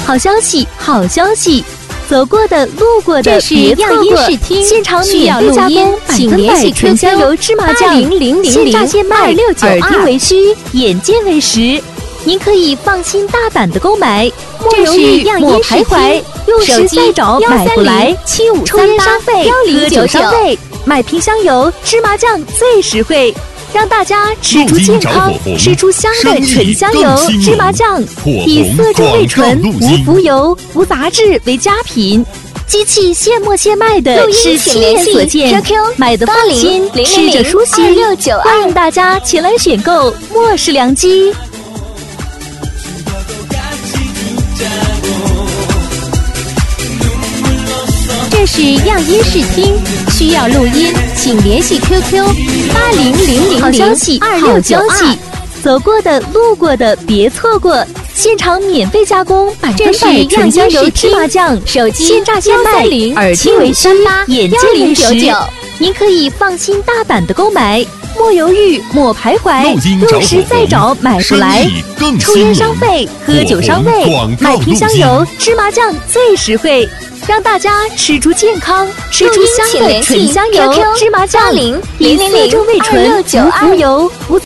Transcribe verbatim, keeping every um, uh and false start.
好消息，好消息！走过的、路过的， 这是样音试听， 现场需要免费加录音工， 请联系 Q Q 纯香油芝麻酱， 零零零现榨现卖， 六九耳听二。 为虚，眼见为实。您可以放心大胆的购买，莫这是犹豫， 样莫音试听徘徊，用手机时再找幺买不来三零。七五抽三八烟商费、 幺零喝九九酒商。费，买瓶香油、芝麻酱最实惠，让大家吃出健康，吃出香的纯香油、芝麻酱，以色中味纯、无浮油、无杂质为佳品。机器现磨现卖的录音是亲请联系眼所见 Q Q 买的放心， 零零吃着舒心二六九二。 欢迎大家前来选购，莫视良机。 这是样音试听，需要录音，请联系 Q Q 八零零零好消息， 二六九二。 好消息！走过的、路过的别错过，现场免费加工，百分这是百纯香油样音试听芝麻酱， 手机现榨现卖，耳听为虚，眼见为实。您可以放心大胆的购买，莫犹豫，莫徘徊，用时再找买不来。抽烟商费、喝酒商费，买瓶香油、芝麻酱最实惠，让大家吃出健康，吃出香的纯香油、芝麻酱，以色中味纯，无浮油，无